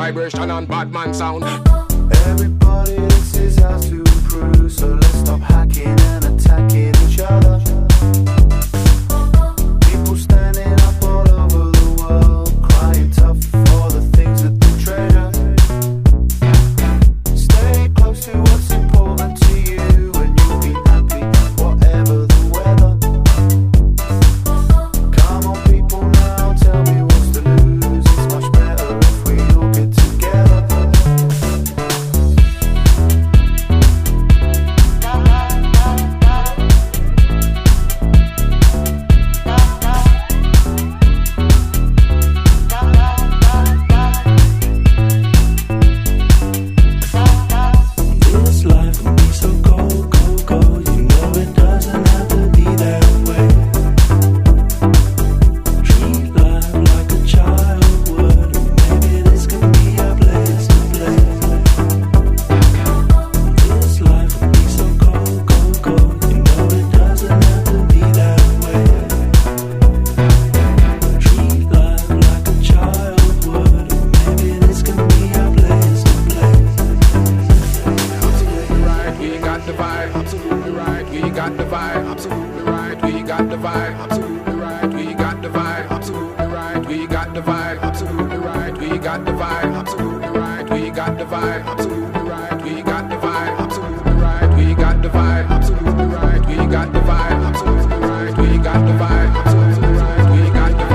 vibration and bad man sound. Everybody, this is ours to improve, so let's stop hacking and attacking each other. People standing up all over the world, crying tough for the things that they treasure. Stay close to what's important to you, and you'll be happy, whatever the weather. Come on, people, now tell me what's to lose. It's much better if we all get together. This life will be so cold, cold, cold. You know it doesn't have to be that way. Treat life like a child would, and maybe this can be a place to play. This life will be so cold, cold, cold. You know it doesn't have to be that way. Treat life like a child would, and maybe this can be a place to play. Absolutely right, we got the vibe. Absolutely right, we got the vibe. Absolutely right, we got the vibe. Absolutely right, we got the vibe. Absolutely right, we got the vibe. Absolutely right, we got the vibe. Absolutely right, we got the vibe. Absolutely right, we got the vibe. Absolutely right, we got the vibe. Absolutely right, we got the vibe. Absolutely right, we got the vibe. Absolutely right, we got the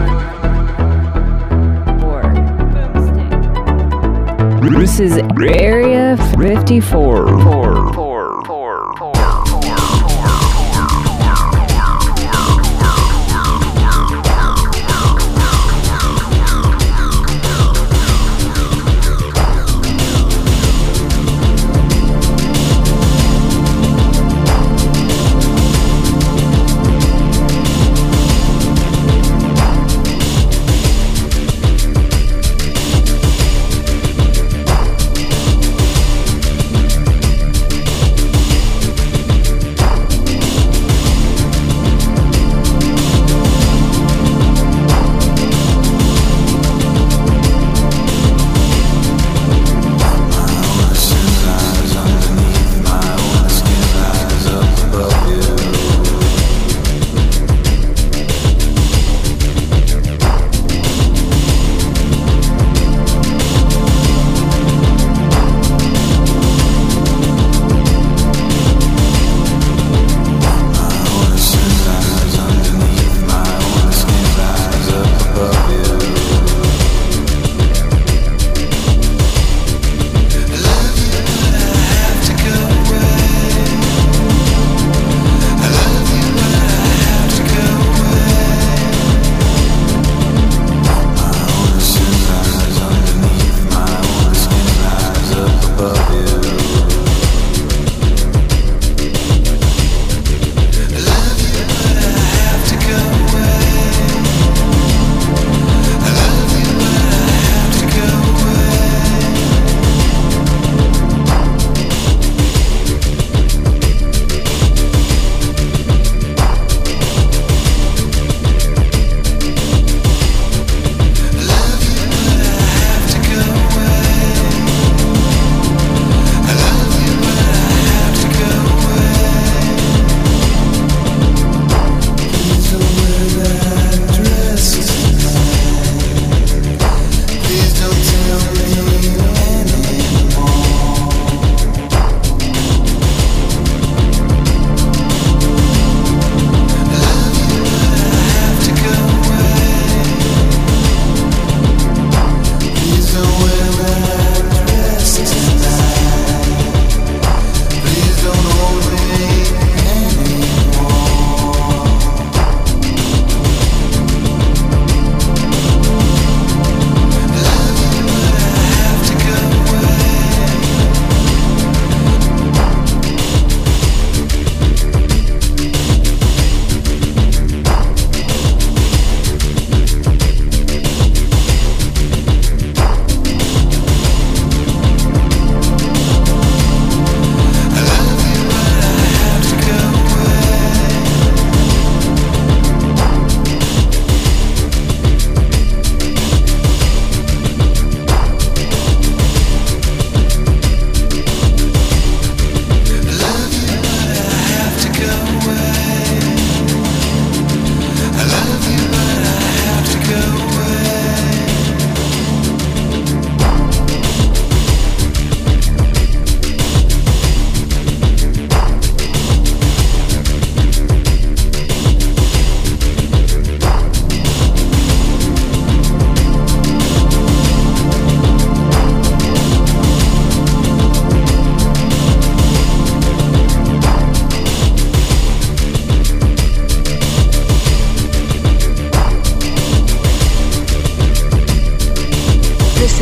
vibe. This is Area 54.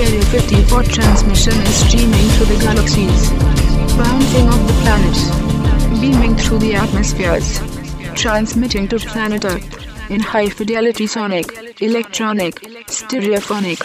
Area 54 transmission is streaming through the galaxies, bouncing off the planets, beaming through the atmospheres, transmitting to planet Earth in high fidelity sonic, electronic, stereophonic.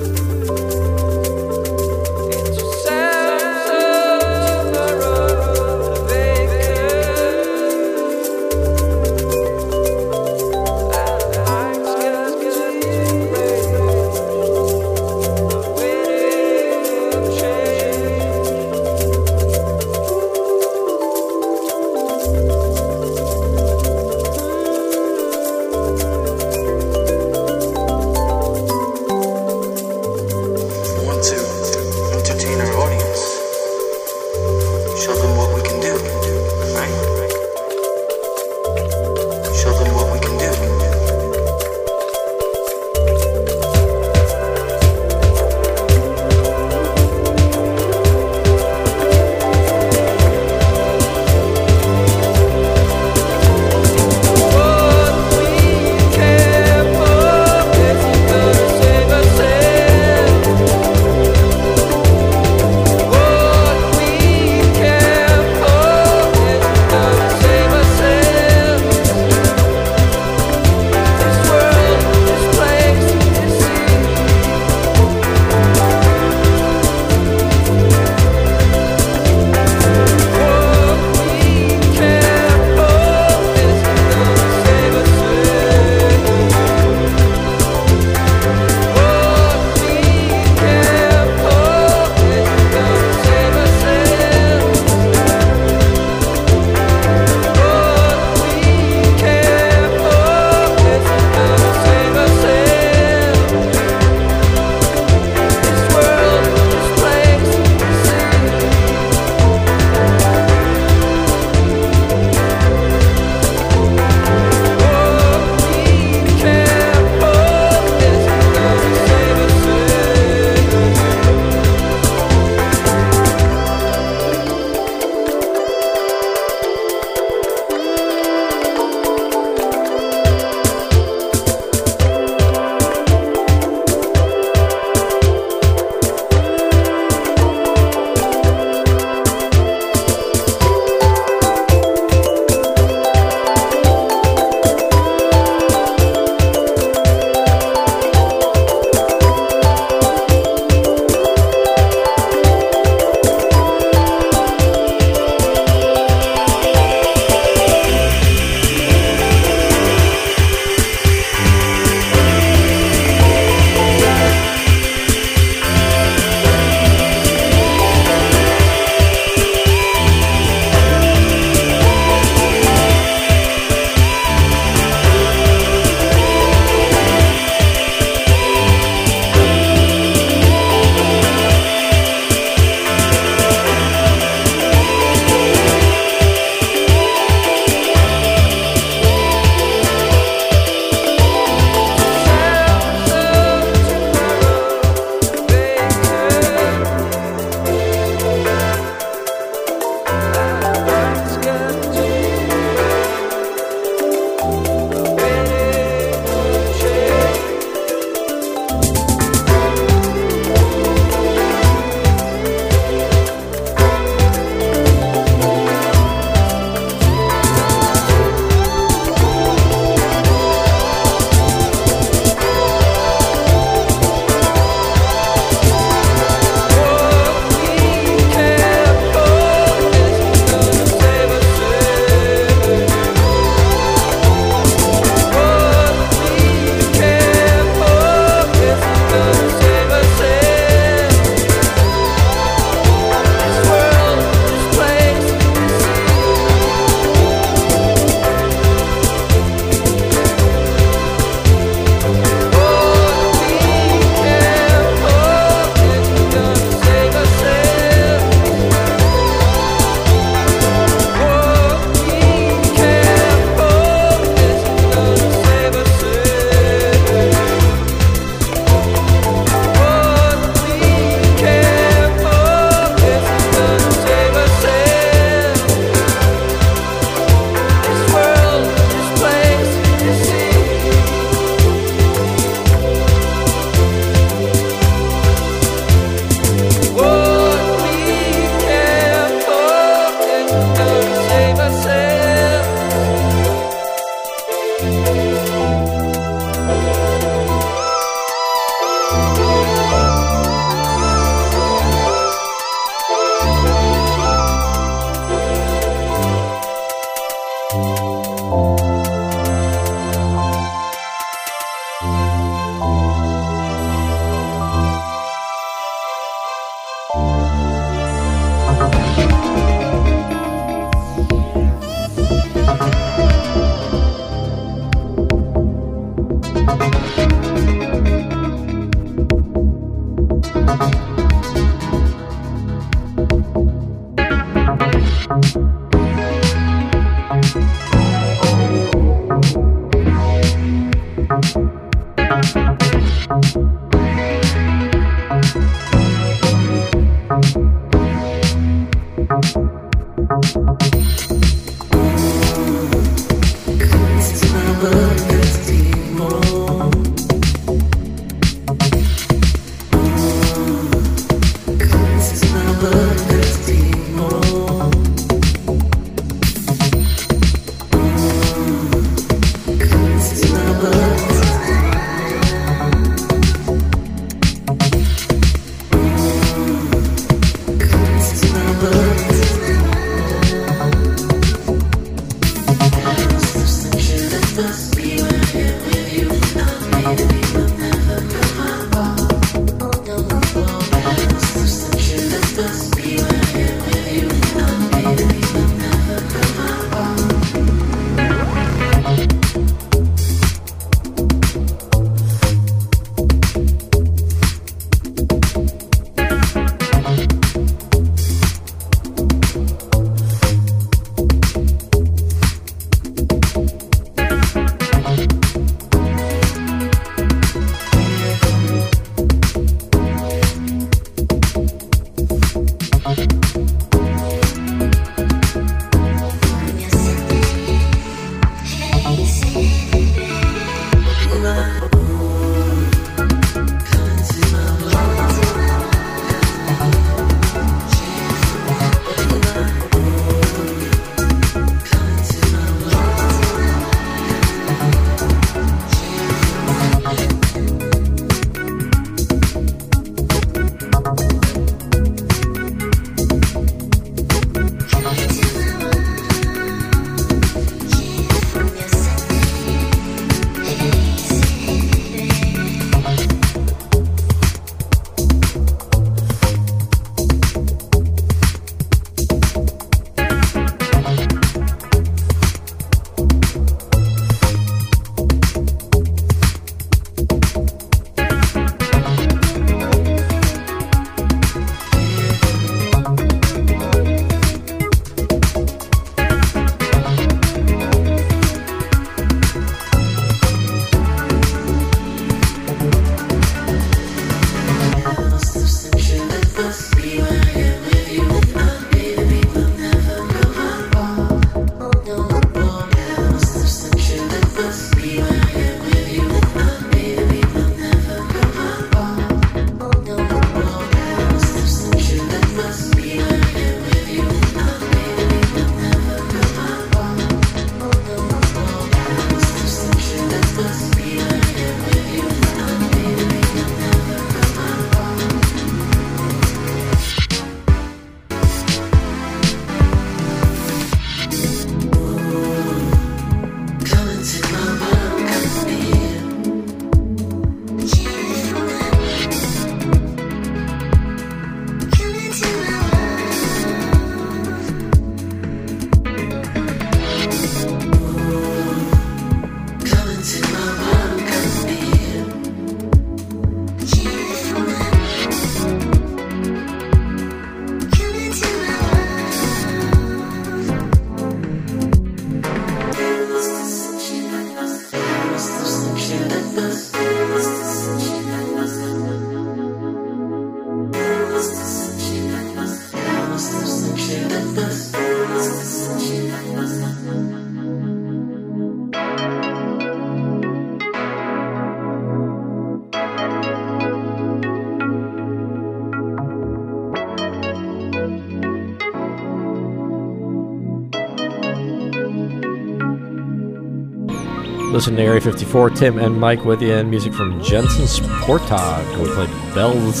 Listen to Area 54, Tim and Mike with you, and music from Jensen's Portag. We played Bells.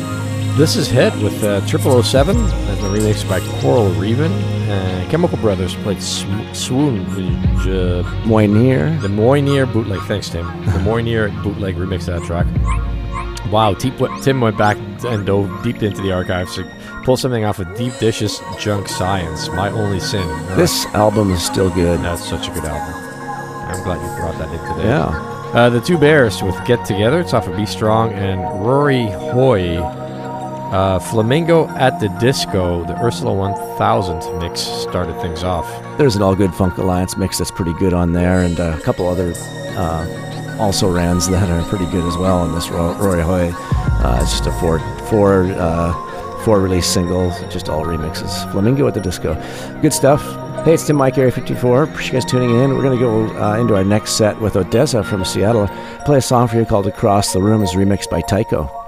This is Hit with 007, and the remix by Coral Reven. Chemical Brothers played Swoon. Moynier. The Moynier bootleg. Thanks, Tim. The Moynier bootleg remix of that track. Wow, Tim went back and dove deep into the archives to pull something off of Deep Dish's Junk Science, My Only Sin. This album is still good. That's such a good album. I'm glad you brought that in today. Yeah. The Two Bears with Get Together. It's off of Be Strong. And Rory Hoy Flamingo at the Disco, the Ursula 1000 mix started things off. There's an All Good Funk Alliance mix that's pretty good on there, and a couple other also rans that are pretty good as well on this Roy Hoy. It's just a four release single, just all remixes. Flamingo at the Disco. Good stuff. Hey, it's Tim Mike, Area 54. Appreciate you guys tuning in. We're going to go into our next set with Odessa from Seattle. Play a song for you called Across the Room, is remixed by Tycho.